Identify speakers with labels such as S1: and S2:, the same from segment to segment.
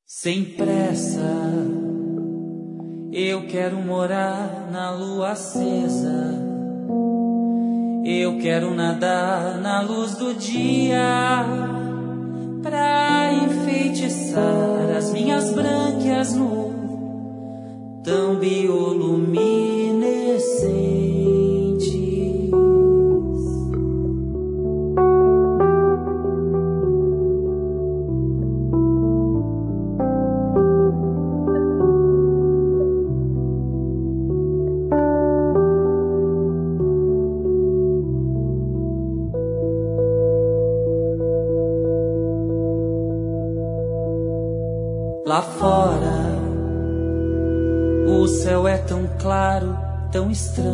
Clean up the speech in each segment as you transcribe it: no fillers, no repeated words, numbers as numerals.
S1: Sem pressa, eu quero morar na lua acesa. Eu quero nadar na luz do dia, pra enfeitiçar as minhas brânquias no tão bioluminescentes. Lá fora, o céu é tão claro, tão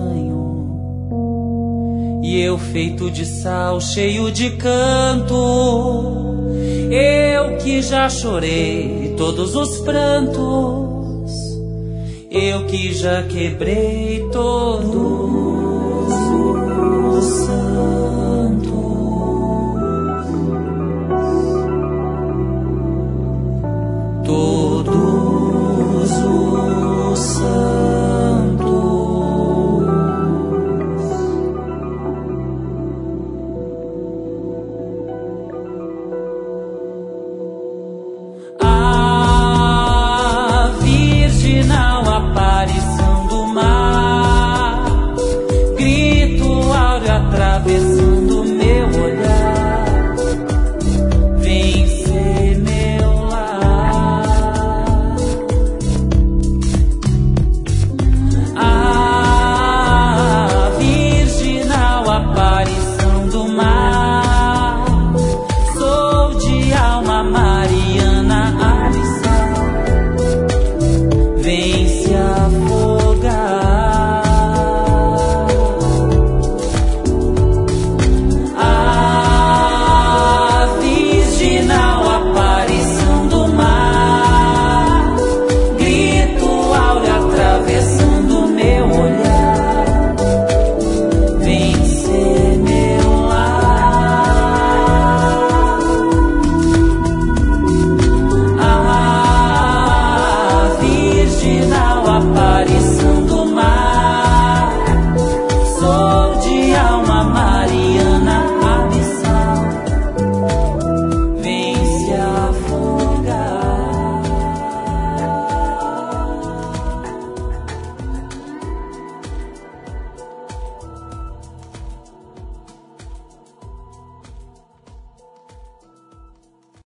S1: estranho, e eu feito de sal, cheio de canto. Eu que já chorei todos os prantos, eu que já quebrei todos os santos. Todos os santos. Ah,